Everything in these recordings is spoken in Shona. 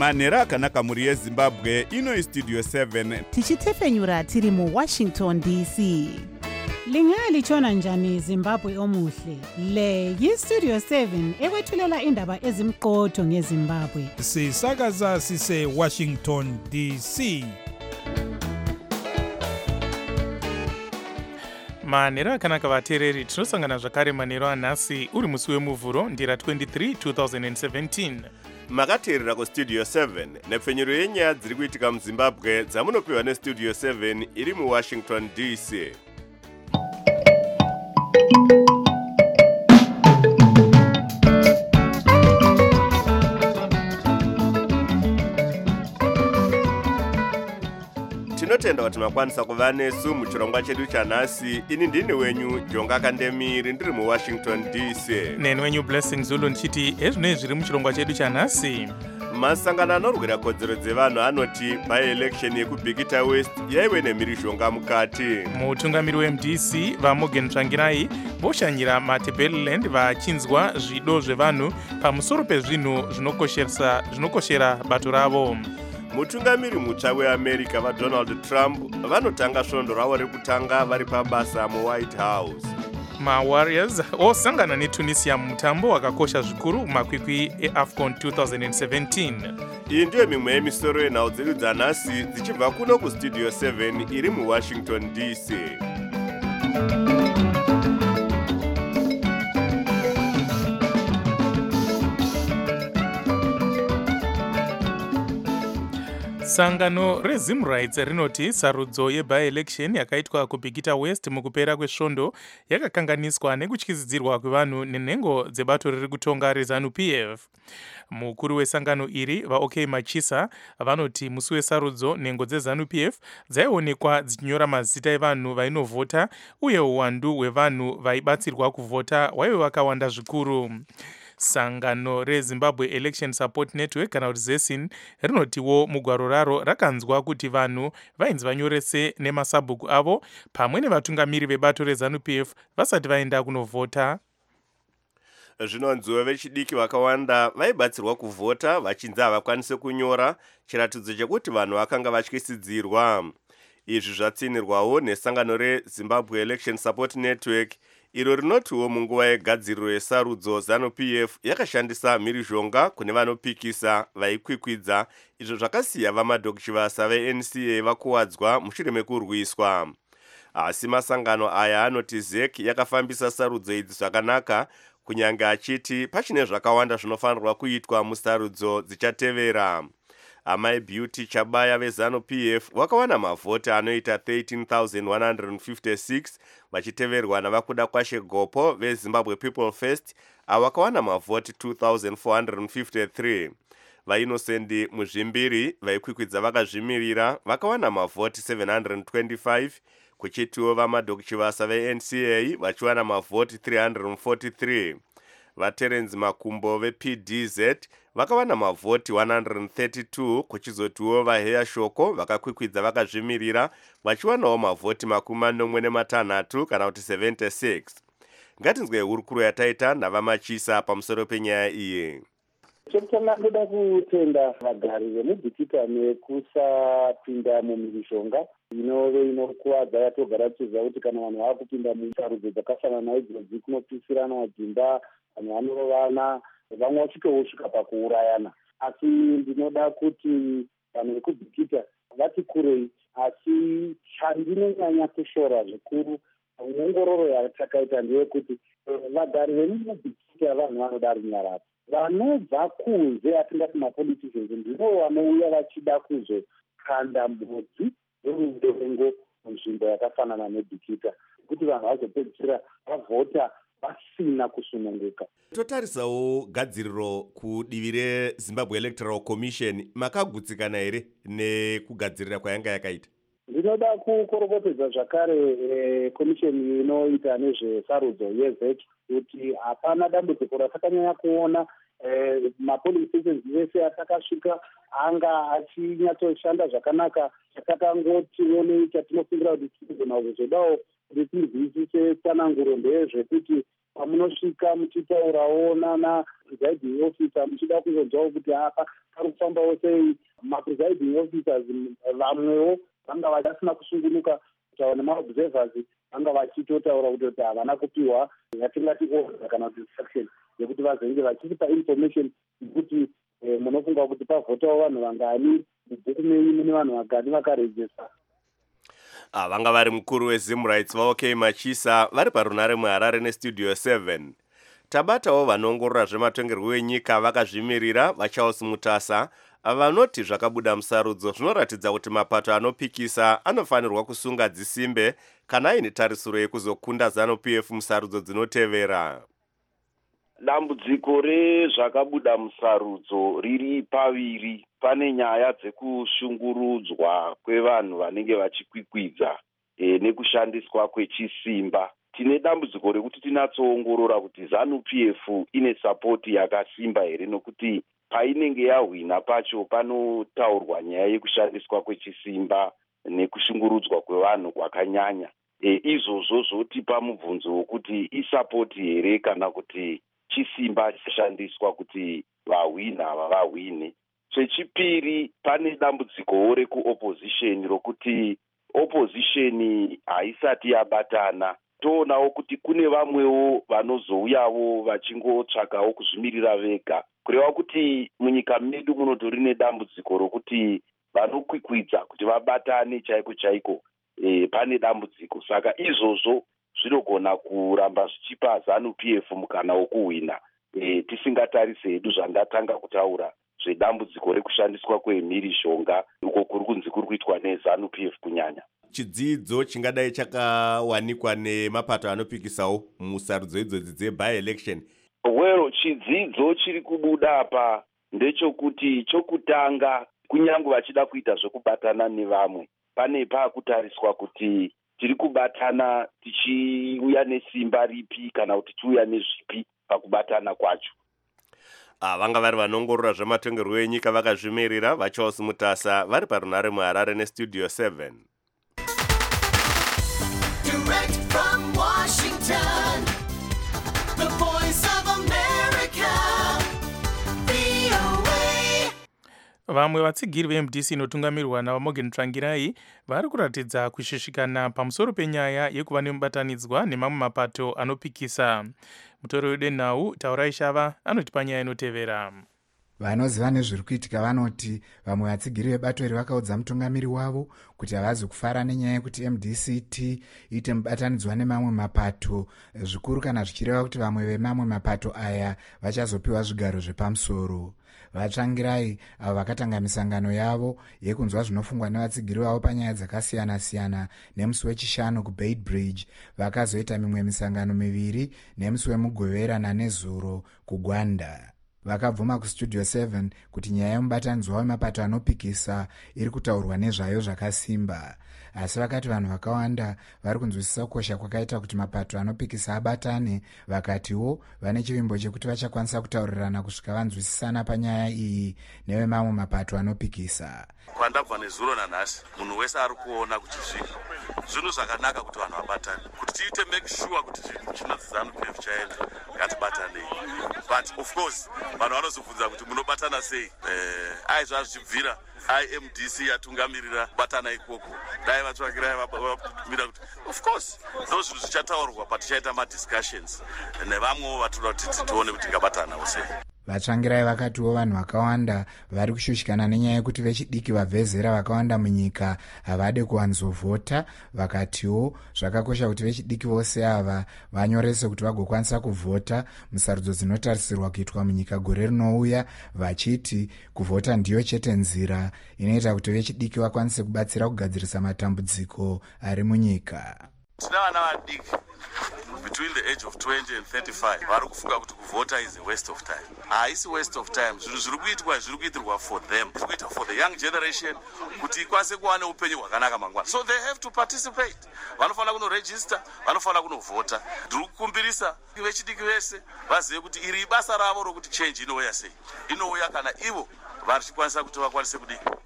manhero akanaka mhuri yezimbabwe. Ino istudio 7 tichitefenyura tiri muWashington DC. Lingalitshona njani Zimbabwe omuhle? Le yiStudio 7 ekwethulela indaba ezimqotho ngeZimbabwe. Sisakaza sise Washington DC. Manhero akanaka vateereri, tinosangana zvakare manhero anhasi uri musi wemuvhuro ndira 23 2017. Makateerera kuStudio 7 nepfenyuro yenyaya dziri kuitika muZimbabwe dzamunopiwa neStudio 7 iri muWashington DC. Tinotenda kuti makwanisa kuva nesu muchirongwa chedu chanhasi. Ini ndini wenyu Jonga Kandemiri ndiri muWashington DC. Neni wenyu Blessing Zulu ndichiti ezvinoi zviri muchirongwa chedu chanhasi. Masangano anorwira kodzero dzevanhu anoti by-election yekubhikita West yaive nemhirizhonga mukati. Mutungamiri weMDC vaMorgan Tsvangirai voshanyira maTebeleland vachinzwa zvido zvevanhu pamusoro pezvinhu zvinokoshera bato ravo. Mutungamiri mutsva weAmerica vaDonald Trump vanotanga svondo ravo rekutanga vari pabasa muWhite House. MaWarriors osangana neTunisia mumutambo wakakosha zvikuru makwikwi eAFCON 2017. Iyi ndiyo mimwe yemisoro yenhau dzedu dzanhasi dzichibva kuno kuStudio 7 iri muWashington DC. Sangano reZimRights rinoti sarudzo yeby-election yakaitwa kubhikita West mukupera kwesvondo yakakanganiswa nekutyizidzirwa kwevanhu nenhengo dzebato riri kutonga reZANU-PF. Mukuru wesangano iri vaOK Machisa vanoti musi wesarudzo nhengo dzeZANU-PF dzaionekwa dzichinyora mazita evanhu vainovhota uye uwandu hwevanhu vaibatsirwa kuvhota hwaive wakawanda zvikuru. Sangano reZimbabwe Election Support Network kana kuti ZESIN rinotiwo mugwaro raro rakanzwa kuti vanhu vainzi vanyorese nemasabhuku avo pamwe nevatungamiri vebato reZANU-PF vasati vaenda kunovhota. Zvinonziwo vechidiki vakawanda vaibatsirwa kuvhota vachinzi havakwanise kunyora, chiratidzo chekuti vanhu vakanga vatyisidzirwa. Izvi zvatsinirwawo nesangano reZimbabwe Election Support Network iro rinotiwo munguva yegadziriro yesarudzo ZANU-PF yakashandisa mhirizhonga kune vanopikisa vaikwikwidza, izvo zvakasiya vamadhokuchivasa veNCA vakuwadzwa mushure mekurwiswa. Asi masangano aya anoti ZEC yakafambisa sarudzo idzi zvakanaka, kunyange achiti pachine zvakawanda zvinofanirwa kuitwa musarudzo dzichatevera. Amai Beauty Chabaya veZANU-PF wakawana mavhoti anoita 13,156 vachiteverwa navakuda Kwashe Gopo veZimbabwe People First avakawana mavhoti 2,453. VaInnocendi Muzvimbiri vaikwikwidza vakazvimirira vakawana mavhoti 725, kuchitiwo vamadhokuchivasa veNCA vachiwana mavhoti 343. VaTerence Makumbo vePDZ vakawana mavhoti 132, kuchizotiwo vaHeya Shoko vakakwikwidza vakazvimirira vachiwanawo mavhoti 46 kana kuti 76. Ngatinzwe hurukuro yataita navaMachisa pamusoro penyaya iyi. Chekutanga ndoda kutenda vagari vemubhikita nekusapinda mumhirizhonga inove inokuwadza yatogara tichiziva kuti kana vanhu vava kupinda musarudzo dzakafanana naidzodzo kunopisirana majimba, vanhu vanorovana, vamwe vachitosvika pakuurayana. Asi ndinoda kuti vanhu vekubhikita vati kurei, asi chandinonyanya kushora zvikuru ongororo yatakaita ndeyekuti vagari vemubhikita vanhu vanoda runyararo. Vanobva kunze atingati mapoliticians ndivo vanouya vachida kuzokanda mbudzi yoruvengo munzvimbo yakafanana nebhikita, kuti vanhu vazopedzisira vavhota vasina kusununguka. Totarisawo gadziriro kudivi reZimbabwe Electoral Commission, makagutsikana here nekugadzirira kwayanga yakaita? Ndinoda kukorokotedza zvakare komisheni inoita nezvesarudzo yeZEC kuti hapana dambudziko ratakanyanya kuona. Mapolling stations vese atakasvika anga achinyatsoshanda zvakanaka. Chakatangotiwo chatinofungira kuti tinogona kuzodawo kuti tinzwisise tsananguro ndeyezvekuti pamunosvika muchitaurawo nanapresiding officer muchida kuzonzwawo kuti apa pari kufambawo sei. Mapresiding officers vamwewo vanga vasina kusungunuka kutaura nemaobservers, vanga vachitotaura kuti havana kupiwa yatingati order kana kuti instruction yekuti vazenge vachipa information yekuti munofunga kuti pavhotawo vanhu vangani, mubhuku menyu mune vanhu vagani vakarejesta. Vanga vari mukuru wezimrights vaokei Machisa vari parunare muHarare nestudio 7. Tabatawo vanoongorora zvematongerwo enyika vakazvimirira vaCharles Mutasa vanoti zvakabuda musarudzo zvinoratidza kuti mapato anopikisa anofanirwa kusunga dzisimbe kana aine tarisiro yekuzokunda ZANU-PF musarudzo dzinotevera. Dambudziko rezvakabuda musarudzo riri paviri. Pane nyaya dzekushungurudzwa kwevanhu vanenge vachikwikwidza nekushandiswa kwechisimba. Tine dambudziko rekuti tinatsoongorora kuti ZANU-PF ine sapoti yakasimba here, nokuti painenge yahwina pacho panotaurwa nyaya yekushandiswa kwechisimba nekushungurudzwa kwevanhu kwakanyanya. Izvozvo zvotipa mubvunzo wokuti isapoti here kana kuti chisimba chishandiswa kuti vahwina ava vahwine. Chechipiri, pane dambudziko rekuopposition rokuti opposition haisati yabatana. Toonawo kuti kune vamwewo vanozouyawo vachingotsvakawo kuzvimirira vega, kureva kuti munyika medu munotori nedambudziko rokuti vanokwikwidza kuti vabatane chaiko chaiko pane dambudziko. Saka izvozvo zvinogona kuramba zvichipa ZANU-PF mukana wokuhwina, tisingatarise hedu zvandatanga kutaura zvedambudziko rekushandiswa kwemhirishonga uko kuri kunzi kuri kuitwa neZANU-PF kunyanya. Chidzidzo chingadai chakawanikwa nemapato anopikisawo musarudzo idzodzi dze-by-election. Well, chidzidzo chiri kubuda apa ndechokuti chokutanga, kunyange vachida kuita zvekubatana nevamwe, pane pakutariswa kuti tiri kubatana tichiuya nesimba ripi kana kuti tiuya nezvipi pakubatana kwacho. Vanga vari vanoongorora zvematongerwo enyika vakazvimirira vaCharles Mutasa vari parunare muHarare nestudio 7. Direct from Washington, the voice of America, VOA. Vamwe vatsigiri veMDC inotungamirwa naVamorgan Tsvangirai vari kuratidza kushushikana pamusoro penyaya yekuva nemubatanidzwa nemamwe mapato anopikisa. Mutori wedenhau Taurai Shava anotipa nyaya inotevera. Vanoziva nezviri kuitika vanoti vamwe vatsigiri vebato iri vakaudza mutungamiri wavo kuti havazi kufara nenyaya yekuti MDCT iite mubatanidzwa nemamwe mapato, zvikuru kana zvichireva kuti vamwe vemamwe mapato aya vachazopiwa zvigaro zvepamusoro. Vatsvangirai avo vakatanga misangano yavo yekunzwa zvinofungwa nevatsigiri vavo panyaya dzakasiyana-siyana nemusi wechishanu kuBaitbridge, vakazoita mimwe misangano miviri nemusi wemugovera nanezuro kuGwanda. Vakabvuma kustudio 7 kuti nyaya yemubatanidzwa wemapato anopikisa iri kutaurwa nezvayo zvakasimba, asi vakati vanhu vakawanda vari kunzwisisa kukosha kwakaita kuti mapato anopikisa abatane, vakatiwo vane chivimbo chekuti vachakwanisa kutaurirana kusvika vanzwisisana panyaya iyi nevemamwe mapato anopikisa. Kwandabva nezuro nanhasi munhu wese ari kuona kuti zvinhu zvakanaka kuti vanhu vabatane, kuti tiite make sure kuti zvinhu chinodzi ZANU-PF chaenda ngatibatanei. But of course vanhu vanozobvunza kuti munobatana sei. Aizva zvichibvira IMDC yatungamirira kubatana ikoko, dai Vatsvangirai vabvumira kuti of course ndo zvinhu zvichataurwa patichaita madiscussions nevamwewo vatoda kuti tione kuti tingabatanawo sei. Vatsvangirai vakatiwo vanhu vakawanda vari kushushikana nenyaya yekuti vechidiki vabvezera vakawanda munyika havade kuwanzovhota. Vakatiwo zvakakosha kuti vechidiki vose ava vanyorese kuti vagokwanisa kuvhota musarudzo dzinotarisirwa kuitwa munyika gore rinouya, vachiti kuvhota ndiyo chete nzira inoita kuti vechidiki vakwanise kubatsira kugadzirisa matambudziko ari munyika. Tina vana vadiki between the age of 20 and 35 vari kufunga kuti kuvhota is a waste of time. Haisi waste of time. Zvinhu zviri kuitwa zviri kuitirwa for them, zviri kuita for the young generation kuti ikwanise kuva neupenyu hwakanaka mangwana. So they have to participate. Vanofanira kunoregister, vanofanira kunovhota. Ndiri kukumbirisa vechidiki vese vazive kuti iri basa ravo rokuti change inouya sei. Inouya kana ivo vari chikwanisa kuti vakwanise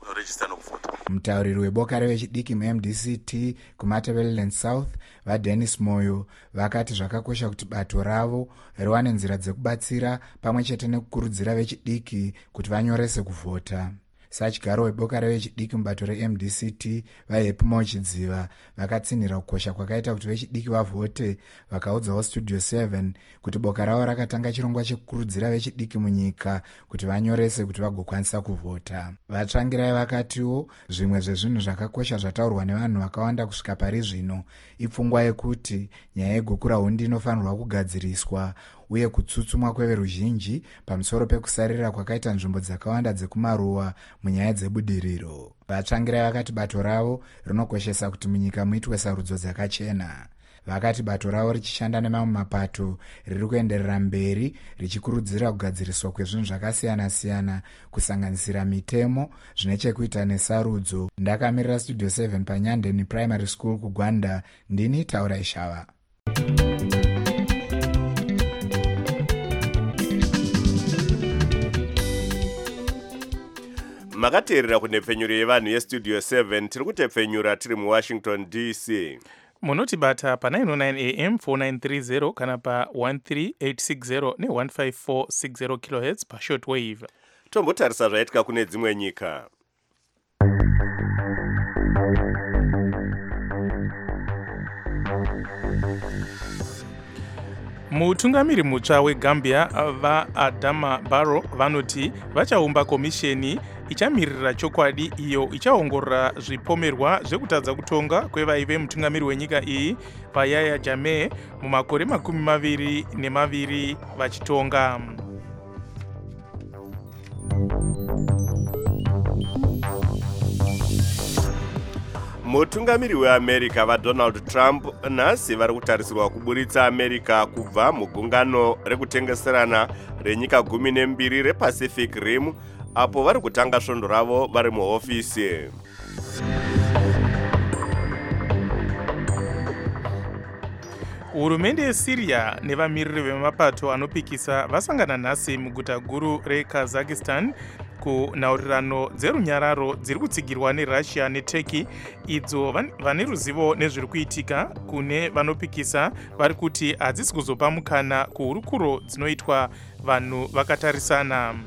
kunorejista nokuvhota. Mutauriri weboka revechidiki muMDCT kuMatabeleland South vaDennis Moyo vakati zvakakosha kuti bato ravo riwane nzira dzekubatsira pamwe chete nekukurudzira vechidiki kuti vanyorese kuvhota. Sachigaro weboka revechidiki mubato reMDCT vaHappy Mochidziva vakatsinhira kukosha kwakaita kuti vechidiki vavhote, vakaudzawo Studio 7 kuti boka ravo rakatanga chirongwa chekukurudzira vechidiki munyika kuti vanyorese kuti vagokwanisa kuvhota. Vatsvangirai vakatiwo zvimwe zvezvinhu zvakakosha zvataurwa nevanhu vakawanda kusvika pari zvino ipfungwa yekuti nyaya yegukura hundi inofanirwa kugadziriswa uye kutsutsumwa kweveruzhinji pamusoro pekusarira kwakaita nzvimbo dzakawanda dzekumaruwa munyaya dzebudiriro. Vatsvangirai vakati bato ravo rinokoshesa kuti munyika muitwe sarudzo dzakachena. Vakati bato ravo richishanda nemamwe mapato riri kuenderera mberi richikurudzira kugadziriswa kwezvinhu zvakasiyana-siyana kusanganisira mitemo zvine chekuita nesarudzo. Ndakamirira Studio 7 paNyandeni Primary School kuGwanda. Ndini Taura Ishava. Makateerera kunepfenyuro yevanhu yestudio 7 tiri kutepfenyura tiri muWashington DC. Munotibata pa 909 AM 4930 kana pa 13860 ne15460 kHz pa shortwave. Tombotarisa zvaitika kune dzimwe nyika. Mutungamiri mutsva weGambia vaAdama Barrow vanoti vachaumba komisheni ichamirira chokwadi iyo ichaongorora zvipomerwa zvekutadza kutonga kwevaive mutungamiri wenyika iyi vaYahya Jammeh mumakore 22 vachitonga. Mutungamiri weAmerica vaDonald Trump nhasi vari kutarisirwa kuburitsa America kubva mugungano rekutengeserana renyika 12 rePacific Rim apo vari kutanga svondo ravo vari muhofisi. Hurumende yeSyria nevamiriri vemapato anopikisa vasangana nhasi muguta guru reKazakhstan kunhaurirano dzerunyararo dziri kutsigirwa neRussia neTurkey idzo vane ruzivo nezviri kuitika kune vanopikisa vari kuti hadzisi kuzopa mukana kuhurukuro dzinoitwa vanhu vakatarisana.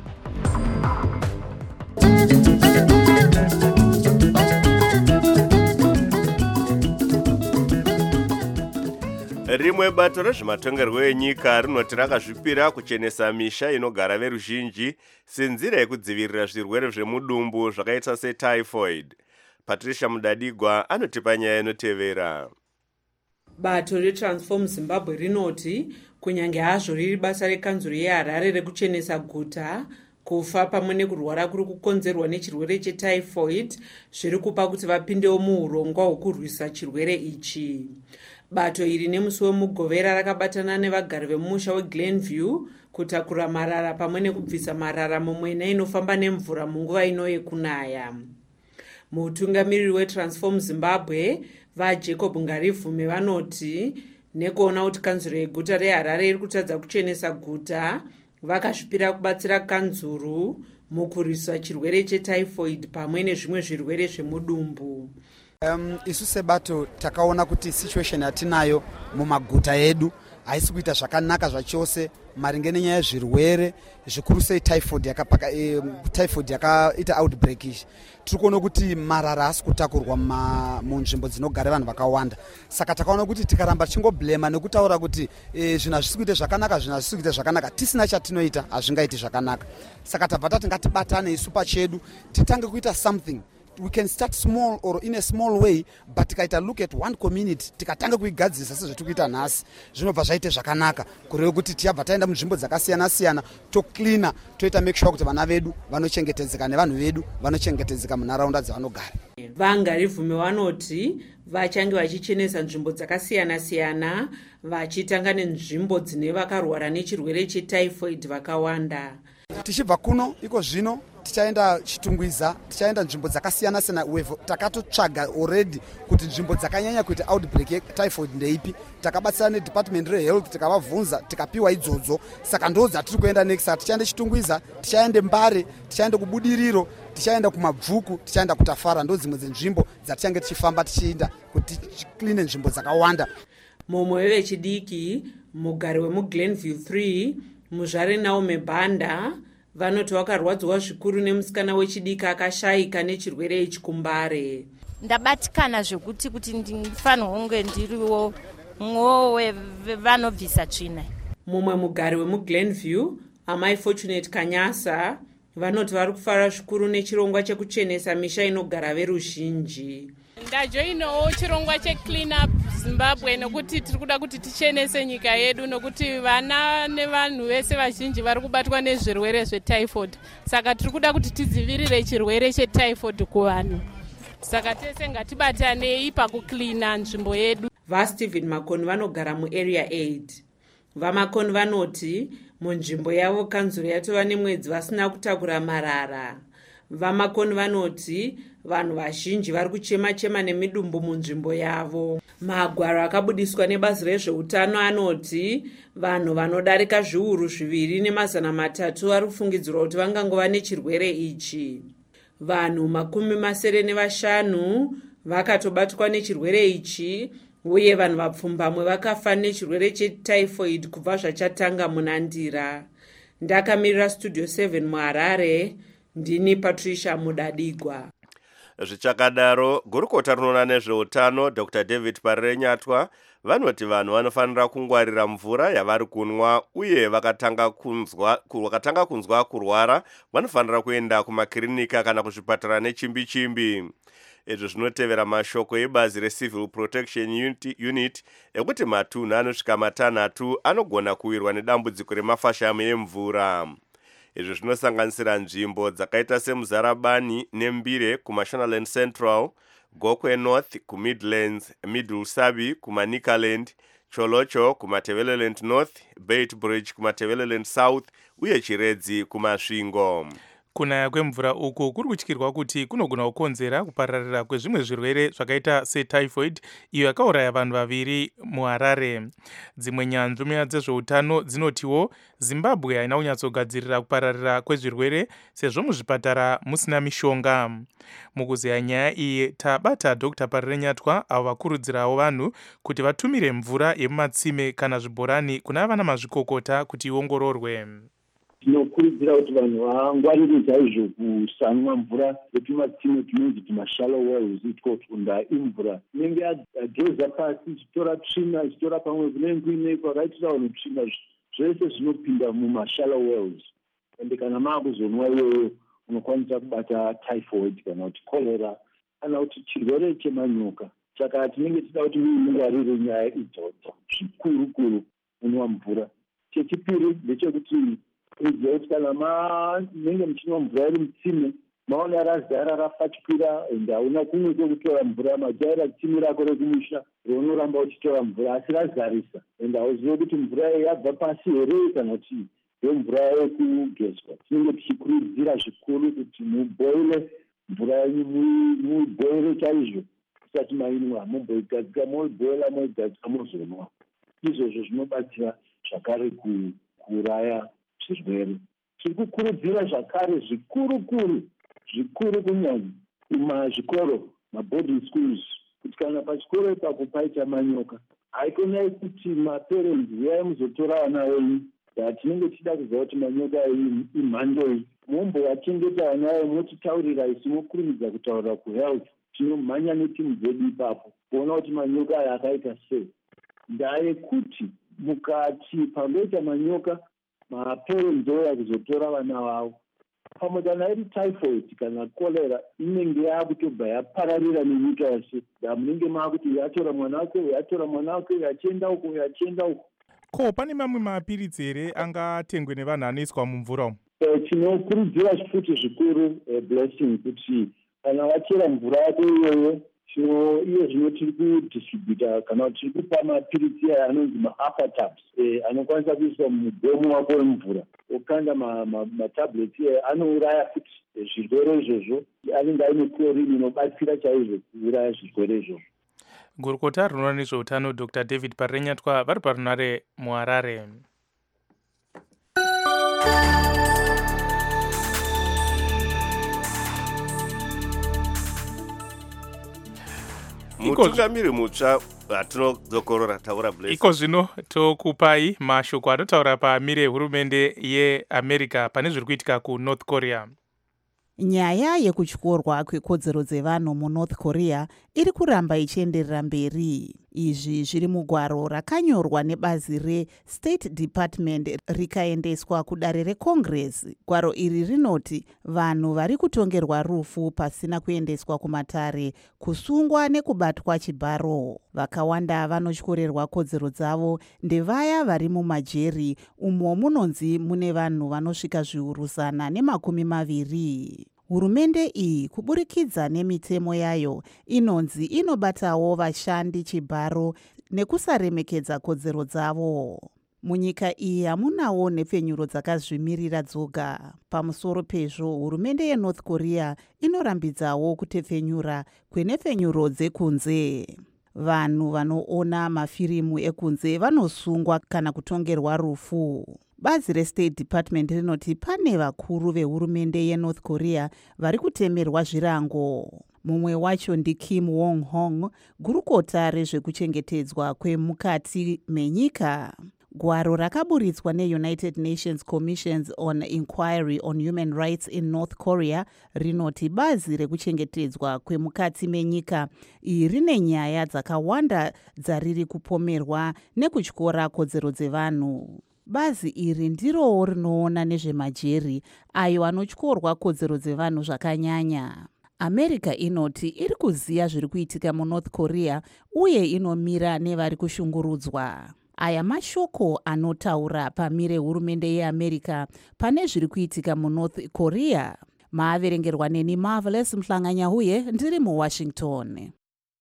Rimwe bato rezvematongerwo enyika rinoti rakazvipira kuchenesa misha inogara veruzhinji senzira yekudzivirira zvirwere zvemudumbu zvakaita setyphoid. Patricia Mudadigwa anotipa nyaya inotevera. Bato reTransform Zimbabwe rinoti kunyange hazvo riri basa rekanzuro yeHarare rekuchenesa guta, kufa pamwe nekurwara kuri kukonzerwa nechirwere chetyphoid zviri kupa kuti vapindewo muurongwa hwokurwisa chirwere ichi. Bato iri nemusi wemugovera rakabatana nevagari vemusha weGlenview kutakura marara pamwe nekubvisa marara mumwena inofamba nemvura munguva ino yekunaya. Mutungamiriri weTransform Zimbabwe vaJacob Ngarivume vanoti nekuona kuti kanzuro yeguta reHarare iri kutadza kuchenesa guta, vakazvipira kubatsira kanzuru mukurwisa chirwere chetyphoid pamwe nezvimwe zvirwere zvemudumbu. Isu sebato takaona kuti situation yatinayo mumaguta edu haisi kuita zvakanaka zvachose maringe nenyaya yezvirwere zvikuru sei typhoid yakaita outbreak ishi. Tiri kuona kuti marara haasi kutakurwa munzvimbo dzinogara vanhu vakawanda, saka takaona kuti tikaramba tichingoblema nekutaura kuti zvinhu hazvisi kuita zvakanaka, zvinhu hazvisi kuita zvakanaka, tisina chatinoita hazvingaiti zvakanaka. Saka tabva tati ngatibatane isu pachedu titange kuita something. We can start small or in a small way, but tikaita look at one community tikatanga kuigadzirisa sezvetikuita nhasi zvinobva zvaite zvakanaka kureva kuti tiyabva taenda munzvimbo dzakasiyana-siyana tocleana toita make sure kuti vana vedu vanochengetedzeka nevanhu vedu vanochengetedzeka munharaunda dzavanogara. Vangarivume vanoti vachange vachichenesa nzvimbo dzakasiyana-siyana vachitanga nenzvimbo dzine vakarwara nechirwere chetyphoid vakawanda. Tichibva kuno iko zvino tichaenda Chitungwiza, tichaenda nzvimbo dzakasiyana-siyana. Takatotsvaga already kuti nzvimbo dzakanyanya kuita outbreak yetyphoid ndeipi. Takabatsira neDepartment reHealth tikavabvunza tikapiwa idzodzo, saka ndo dzatiri kuenda next. Tichaenda Chitungwiza, tichaenda Mbare, tichaenda kuBudiriro, tichaenda kumabvuku, tichaenda kutafara, ndo dzimwe dzenzvimbo dzatichange tichifamba tichienda kuti tikline nzvimbo dzakawanda. mumwe wevechidiki mugari wemuglenview 3 muzvare Naomi Banda vanoti vakarwadzwa zvikuru nemusikana wechidiki akashayika nechirwere ichi kumbare. Ndabatikana zvekuti kuti ndifanirwa kunge ndiriwo mwowe vanobvisa tsvina. mumwe mugari wemuglenview amai Fortunate Kanyasa vanoti vari kufara zvikuru nechirongwa chekuchenesa misha inogara veruzhinji. Ndajoinawo chirongwa cheClean Up Zimbabwe nokuti tiri kuda kuti tichenese nyika yedu nokuti vana nevanhu vese vazhinji vari kubatwa nezvirwere zvetyphoid. Saka tiri kuda kuti tidzivirire chirwere chetyphoid kuvanhu. Saka tese ngatibatanei pakuklina nzvimbo yedu. vaStephen Makoni vanogara muarea 8. vaMakoni vanoti munzvimbo yavo kanzuro yatova nemwedzi vasina kutakura marara. vaMakoni vanoti vanhu vazhinji vari kuchema-chema nemidumbu munzvimbo yavo. magwaro akabudiswa nebazi rezveutano anoti vanhu vanodarika zviuru 203 vari kufungidzirwa kuti vangangova nechirwere ichi. vanhu 75 vakatobatwa nechirwere ichi uye vanhu vapfumbamwe vakafa nechirwere chetyphoid kubva zvachatanga munandira. ndakamirira studio 7 muHarare, ndini Patricia Mudadigwa. zvichakadaro gurukota rinoona nezveutano Dr. David Parenyatwa vanoti vanhu vanofanira kungwarira mvura yavari kunwa uye vakatanga kunzwa kurwara vanofanira kuenda kumakirinika kana kuzvipatara nechimbi-chimbi. izvi zvinotevera mashoko ebazi reCivil Protection Unit ekuti matunhu anosvika 5 anogona kuwirwa nedambudziko remafashamu emvura. izvi zvinosanganisira nzvimbo dzakaita seMuzarabani neMbire kuMashonaland Central, Gokwe North kuMidlands, Middle Sabi kuManicaland, Cholocho kuMateveleland North, Beit Bridge kuMateveleland South uye Chiredzi kuMasvingo. kunaya kwemvura uku kuri kutyirwa kuti kunogona kukonzera kupararira kwezvimwe zvirwere zvakaita setyphoid iyo yakauraya vanhu 2 muHarare. dzimwe nyanzvi dzezveutano dzinotiwo Zimbabwe haina kunyatsogadzirira kupararira kwezvirwere sezvo muzvipatara musina mishonga. mukuziya nyaya iyi tabata Dr. Parenyatwa avo vakurudzirawo vanhu kuti vatumire mvura yemumatsime kana zvibhorani kuna vana mazvikokota kuti iongororwe. tinokurudzira kuti vanhu vangwarire chaizvo kusanwa mvura yetumatsime tunonzi tumashallow wells itikofunda imvura inenge yageza pasi ichitora tsvina ichitora pamwe kunenge kuine kwakaitira vanhu tsvina zvese zvinopinda mumashallow wells ende kana maakuzonwa iyoyo unokwanisa kubata typhoid kana kuti cholera kana kuti chirwere chemanyoka. saka tinenge tida kuti mungwarire nyaya idzodzo zvikuru kunwa mvura. chechipiri ndechekuti kuziva kuti kana munenge muchinwa mvura iri mutsime maona razara rafatwira ende hauna kumwe kwekutora mvura majaira tsime rako rekumusha raunoramba uchitora mvura asi razarisa ende hauzive kuti mvura iyi yabva pasi here kana kuti yemvura yekugezwa. tinenge tichikurudzira zvikuru kuti muboile mvura yenyu muboile chaizvo kusati mainwa mumboigadzika moiboila moigadzika mozonwa. izvozvo zvinobatsira zvakare kuuraya zvirwere. tiri kukurudzira zvakare zvikuru kunyanya kumazvikoro maboarding schools kuti kana pachikoro ipapo paita manyoka haikonai kuti maparents uyai muzotora vana venyu. tinenge tichida kuziva kuti manyoka imhandoi mombovachengeta vana venyu motitaurira isi mokurumidza kutaurira kuhealth tinomhanya netimu dzedu ipapo kuona kuti manyoka aya akaita sei. ndaa yekuti mukati pangoita manyoka maparents ouya kuzotora vana vavo pamwe kana iri typhoid kana cholera inenge yaakutobva yapararira nenyika yose. munenge maakuti yatora mwana wake yachienda uko ko pane mamwe mapiritsi here angatengwe nevanhu anoiswa mumvura umu? tinokurudzira futi zvikuru blessing kuti kana wachera mvura yako iyoyo iye zvino tiri kudistributa kana kuti tiri kupa mapiritsi aya anonzi maaftertabs anokwanisa kuiswa mumugomo wako wemvura okanda matablets aya anouraya futi zvirwere izvozvo. anenge aine chlorine inobatsira chaizvo kuuraya zvirwere izvozvo. gurukota rinoona nezveutano Dr. David Parenyatwa vari parunare muHarare. mutungamiri mutsva hatinozokorora taura Bless. iko zvino tokupai mashoko anotaura pamire hurumende yeamerica pane zviri kuitika kunorth korea. Nyaya yekutyorwa kwekodzero dzevanhu munorth korea iri kuramba ichienderera mberi. Izvi zviri mugwaro rakanyorwa nebazi restate department rikaendeswa kudare recongress. Gwaro iri rinoti vanhu vari kutongerwa rufu pasina kuendeswa kumatare, kusungwa nekubatwa chibharo. Vakawanda vanotyorerwa kodzero dzavo ndevaya vari mumajeri umo munonzi mune vanhu vanosvika zviuru 120. Hurumende iyi kuburikidza nemitemo yayo inonzi inobatawo vashandi chibharo nekusaremekedza kodzero dzavo. Munyika iyi hamunawo nepfenyuro dzakazvimirira dzoga. Pamusoro pezvo, hurumende yenorth korea inorambidzawo kutepfenyura kwenepfenyuro dzekunze. Vanhu vanoona mafirimu ekunze vanosungwa kana kutongerwa rufu. Bazi restate department rinoti pane vakuru vehurumende yenorth korea vari kutemerwa zvirango. Mumwe wacho ndiKim Wong Hong, gurukota rezvekuchengetedzwa kwemukati menyika. Gwaro rakaburitswa neUnited Nations Commissions on Inquiry on Human Rights in North Korea rinoti bazi rekuchengetedzwa kwemukati menyika iri rine nyaya dzakawanda dzariri kupomerwa nekutyora kodzero dzevanhu. Bazi iri ndirowo rinoona nezvemajeri ayo anotyorwa kodzero dzevanhu zvakanyanya. America inoti iri kuziya zviri kuitika munorth korea uye inomira nevari kushungurudzwa. Aya mashoko anotaura pamire hurumende yeAmerica pane zviri kuitika munorth korea. Maaverengerwa neni Marvelous Mhlanganyahuye ndiri muWashington.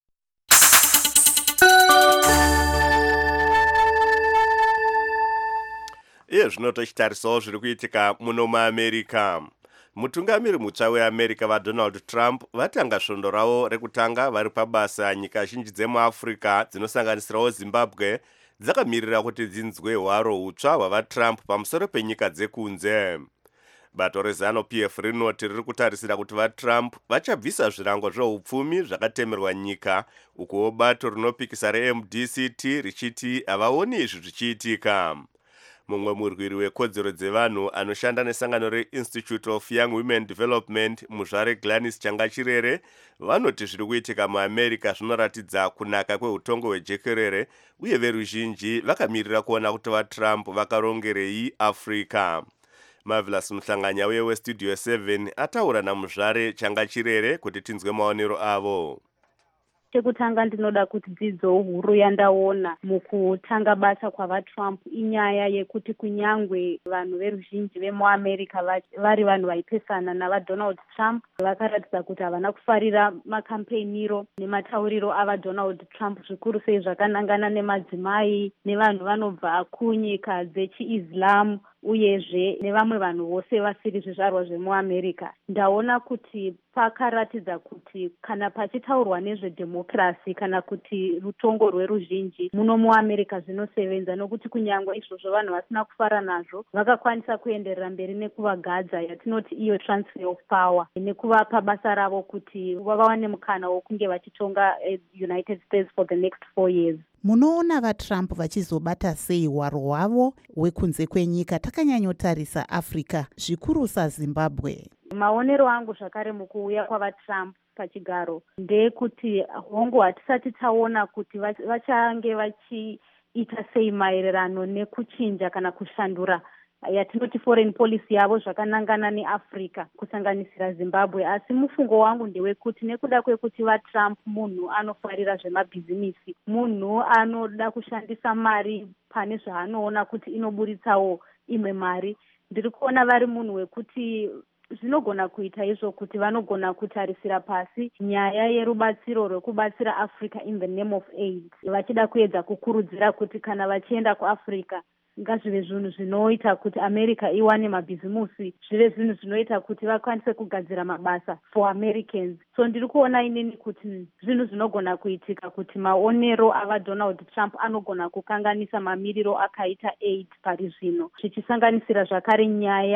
Iye zvino tochitarisawo zviri kuitika muno muAmerica. Mutungamiri mutsva weAmerica vaDonald Trump vatanga svondo ravo rekutanga vari pabasa. Nyika zhinji dzemuAfrica dzinosanganisirawo Zimbabwe dzakamirira kuti dzinzwe hwaro hutsva hwavaTrump pamusoro penyika dzekunze. Bato reZANU-PF rinoti riri kutarisira kuti vaTrump vachabvisa zvirango zveupfumi zvakatemerwa nyika, ukuwo bato rinopikisa reMDCT richiti havaoni izvi zvichiitika. Mumwe murwiri wekodzero dzevanhu anoshanda nesangano reInstitute of Young Women Development muzvare Gladys Changachirere vanoti zviri kuitika muAmerica zvinoratidza kunaka kweutongo hwejekerere uye veruzhinji vakamirira kuona kuti vaTrump vakarongerei Africa. Marvelous Mhlanganyauye westudio 7 ataura namuzvare Changachirere kuti tinzwe maonero avo. Chekutanga ndinoda kuti dzidzo huru yandaona mukutanga basa kwavaTrump inyaya yekuti kunyangwe vanhu veruzhinji vemuAmerica vari vanhu vaipesana navaDonald Trump vakaratidza kuti havana kufarira makampeniro nematauriro avaDonald Trump, zvikuru sei zvakanangana nemadzimai nevanhu vanobva kunyika dzechiIslam uyezve nevamwe vanhu vose vasiri zvizvarwa zvemuAmerica. Ndaona kuti pakaratidza kuti kana pachitaurwa nezvedhemokirasi kana kuti rutongo rweruzhinji muno muAmerica zvinosevenza, nokuti kunyangwe izvozvo vanhu vasina kufara nazvo vakakwanisa kuenderera mberi nekuvagadza yatinoti iyo transfer of power, nekuvapa basa ravo kuti vawane mukana wokunge vachitonga United States for the next 4 years. Munoona vaTrump vachizobata sei hwaro hwavo hwekunze kwenyika takanyanyotarisa Africa, zvikuru saZimbabwe? Maonero angu zvakare mukuuya kwavaTrump pachigaro ndekuti hongu hatisati taona kuti vachange vachiita sei maererano nekuchinja kana kushandura yatinoti foreign policy yavo zvakanangana neAfrica kusanganisira Zimbabwe. Asi mufungo wangu ndewekuti nekuda kwekuti vaTrump munhu anofarira zvemabhizinisi, munhu anoda kushandisa mari pane zvaanoona kuti inoburitsawo imwe mari, ndiri kuona vari munhu wekuti zvinogona kuita izvo kuti vanogona kutarisira pasi nyaya yerubatsiro rwekubatsira Africa in the name of aid, vachida kuedza kukurudzira kuti kana vachienda kuAfrica ngazvive zvinhu zvinoita kuti America iwane mabhizimusi, zvive zvinhu zvinoita kuti vakwanise kugadzira mabasa for Americans. So ndiri kuona inini kuti zvinhu zvinogona kuitika kuti maonero avaDonald Trump anogona kukanganisa mamiriro akaita aid pari zvino, zvichisanganisira zvakare nyaya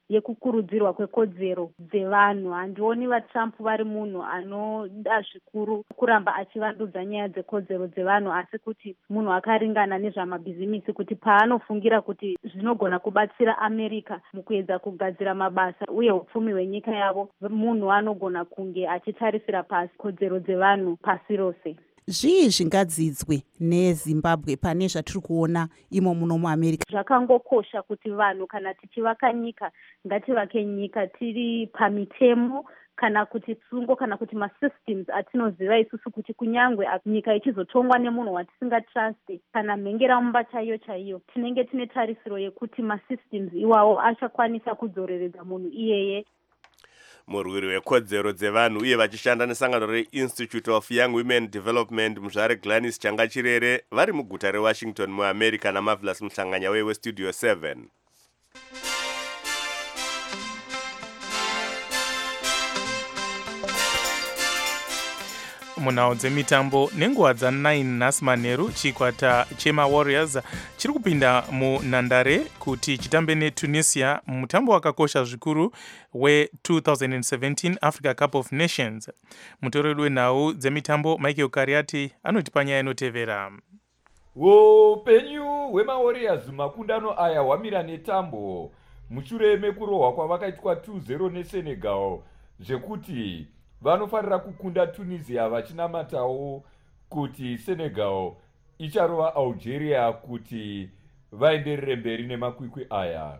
yekukurudzirwa kwekodzero dzevanhu. Handioni vatrump vari munhu anoda zvikuru kuramba achivandudza nyaya dzekodzero dzevanhu, asi kuti munhu akaringana nezvamabhizimisi, kuti paanofungira kuti zvinogona kubatsira america mukuedza kugadzira mabasa uye upfumi hwenyika yavo, munhu anogona kunge achitarisira pasi kodzero dzevanhu pasi rose. Zvii zvingadzidzwe nezimbabwe pane zvatiri kuona imo muno muamerica? Zvakangokosha kuti vanhu kana tichivaka nyika ngativake nyika tiri pamitemo kana kuti tsungo kana kuti masystems atinoziva isusu kuti kunyangwe nyika ichizotongwa nemunhu watisingatruste kana mhengeramumba chaiyo tinenge tine tarisiro yekuti masystems iwawo achakwanisa kudzoreredza munhu iyeye. Murwiri wekodzero dzevanhu uye vachishanda nesangano reInstitute of Young Women Development muzvare Gladys Changachirere vari muguta reWashington muamerica naMarvelous Muhlanganya weStudio 7. munhau dzemitambo nenguva dza9 nhasi manheru chikwata chemawarriors chiri kupinda munhandare kuti chitambe netunisia mutambo wakakosha zvikuru we-2017 Africa Cup of Nations. Mutoreri wenhau dzemitambo Michael Kariati anoti panyaya inotevera. Upenyu hwemawarriors makundano aya hwamira netambo mushure mekurohwa kwavakaitwa 2-0 neSenegal zvekuti vanofanira kukunda Tunisia vachinamatawo kuti Senegal icharova Algeria kuti vaenderere mberi nemakwikwi aya.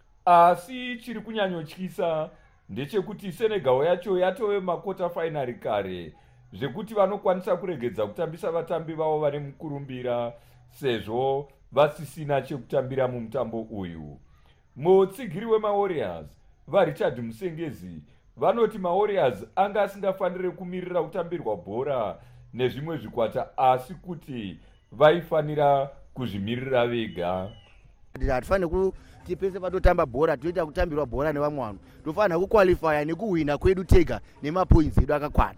Asi chiri kunyanyotyisa ndechekuti Senegal yacho yatove makota final kare zvekuti vanokwanisa kuregedza kutambisa vatambi vavo vane mukurumbira sezvo vasisina chekutambira mumutambo uyu. Mutsigiri wemawarriors vaRichard Musengezi vanoti mawarriors anga asingafanire kumirira kutambirwa bhora nezvimwe zvikwata asi kuti vaifanira kuzvimirira vega. Hatifanire kuti pese patotamba bhora toita kutambirwa bhora nevamwe vanhu, tofanira kuqualifya nekuhwina kwedu tega nemapoints edu akakwana.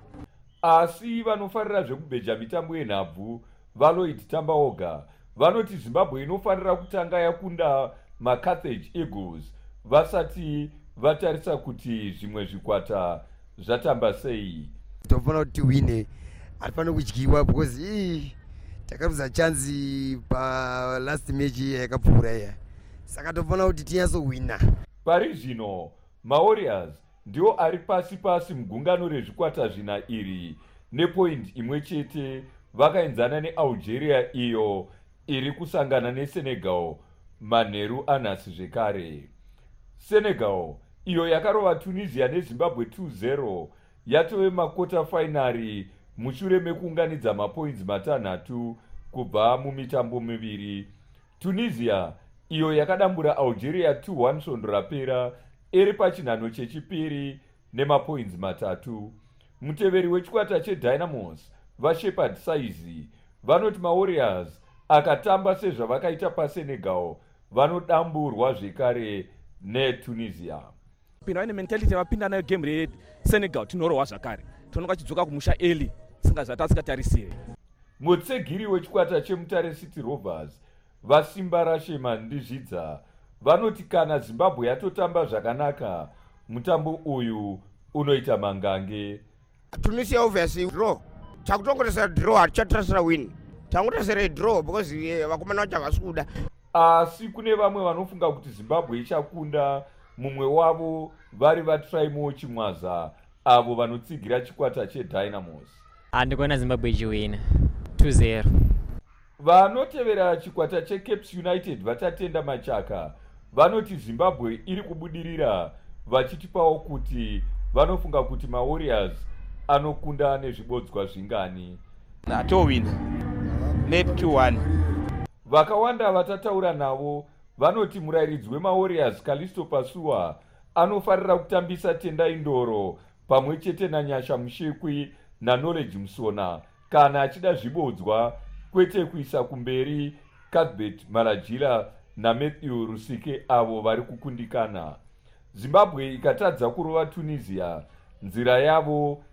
Asi vanofarira zvekubheja mitambo yenhabvu Valoid Tambaoga vanoti Zimbabwe inofanira kutanga yakunda maCarthage Eagles vasati vatarisa kuti zvimwe zvikwata zvatamba sei. Tofanira kuti wine, hatifanira kudyiwa because takarudza chance pa last match yakapfuura iya, saka tofanira kuti tinyatsohwina. Pari zvino mawarriors ndio ari pasi pasi mugungano rezvikwata zvina iri nepoint imwe chete, vakaenzana neAlgeria iyo iri kusangana neSenegal manheru anhasi zvekare. Senegal iyo yakarova Tunisia neZimbabwe 2-0 yatove makota finari mushure mekuunganidza mapoints matanhatu kubva mumitambo miviri. Tunisia iyo yakadambura Algeria 2-1 svondo rapera iri pachinhano chechipiri nemapoints matatu. Muteveri wechikwata cheDynamos vaShepherd Saizi vanoti mawarriors akatamba sezvavakaita paSenegal vanodamburwa zvekare neTunisia. Pinda ine mentality vapinda nayo game reSenegal tinorohwa zvakare, tonoka chidzoka kumusha early tisingatarisire. Mutsegiri wechikwata cheMutare City Rovers vaSimba Rashema Ndizvidza vanoti kana Zimbabwe yatotamba zvakanaka mutambo uyu unoita mangange. Tunisia obviously draw, chakutongoresera draw hatichatarasira win, tangotarasira draw because vakomana vacho havasikuda. Asi kune vamwe vanofunga kuti Zimbabwe ichakunda mumwe wavo vari vaTraimo Chimwaza avo vanotsigira chikwata cheDynamos. Handikuona Zimbabwe ichiwina 2-0. Vanotevera chikwata cheCapes United vatatenda Machaka vanoti Zimbabwe iri kubudirira vachitipawo kuti vanofunga kuti mawarriors anokunda nezvibodzwa zvingani. Atowina net 2-1. Vakawanda vatataura navo vanoti murayiridzi wemawarriors Kalisto Pasua anofarira kutambisa Tendai Ndoro pamwe chete naNyasha Mushekwi naKnowledge Musona kana achida zvibodzwa kwete kuisa kumberi Cuthbert Malajila naMatthew Rusike avo vari kukundikana. Zimbabwe ikatadza kurova Tunisia, nzira yavo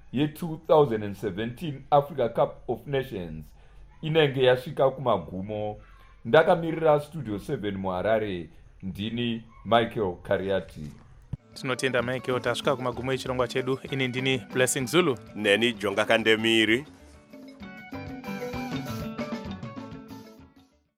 ye-2017 Africa Cup of Nations inenge yasvika kumagumo. Ndakamirira Studio 7 muHarare, ndini Michael Kariati. tinotenda maikeo tasvika kumagumo echirongwa chedu. Ini ndini Blessing Zulu neni Jonga Kandemiri.